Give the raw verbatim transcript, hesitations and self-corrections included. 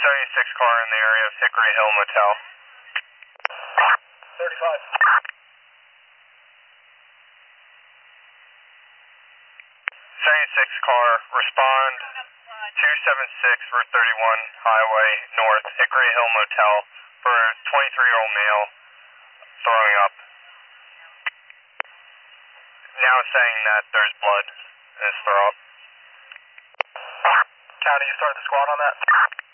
seventy-six car in the area of Hickory Hill Motel. thirty-five. seventy-six car, respond two seventy-six Route thirty-one Highway North, Hickory Hill Motel, for a twenty-three-year-old male throwing up. Now saying that there's blood in his throat. County, you started the squad on that?